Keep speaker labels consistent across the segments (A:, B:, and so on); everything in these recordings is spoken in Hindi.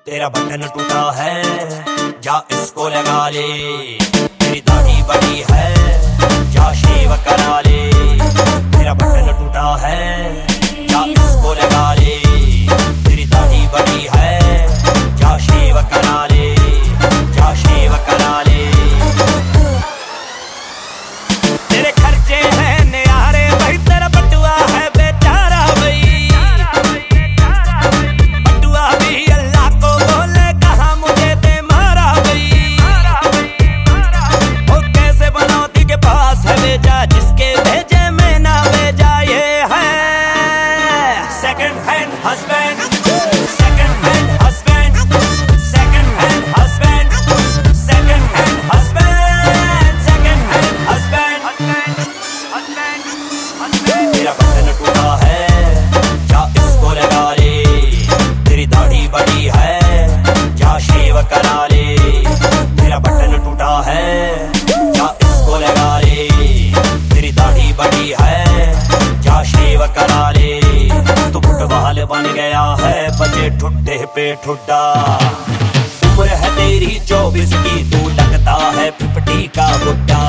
A: तेरा बटन टूटा है, जा इसको लगा ले। तेरी दाढ़ी बड़ी है, जा शेव करा ले। तेरा बटन टूटा है, जा इसको लगा ले। तेरी दाढ़ी बड़ी है, जा शेव करा ले, जा शेव करा ले। तेरे खर्चे हैं न्यारे भाई, तेरा बटुआ है बेचारा भाई। बटुआ भी अल्लाह को बोले, कहा मुझे दे मारा भाई। वो कैसे बनौती के पास है भेजा, जिसके भेजे में ना भेजा। ये है second hand husband, second hand husband, second hand husband, second hand husband, second hand husband. तेरा बटन टूटा है, जा इसको लगा ले। तेरी दाढ़ी बड़ी है, जा शेव करा ले। तेरा बटन टूटा है, जा इसको लगा ले। तेरी दाढ़ी बड़ी है, जा शेव करा ले। तू फुटबॉल बन गया है, बचे ठुड्डे पे ठुड्डा। उम्र है तेरी 24 की, तू लगता है 50 का बुड्ढा।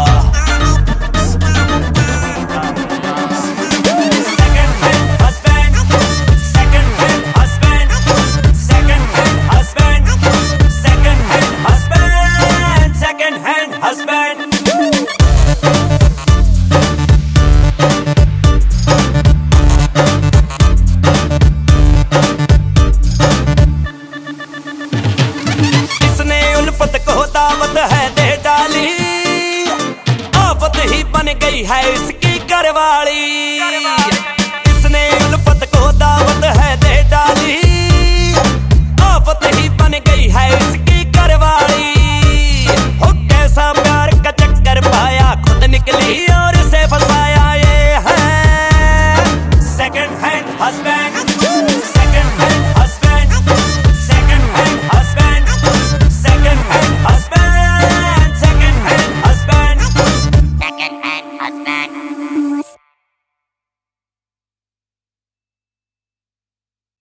A: दावत है दे डाली, आफत ही बन गई है इसकी घरवाली।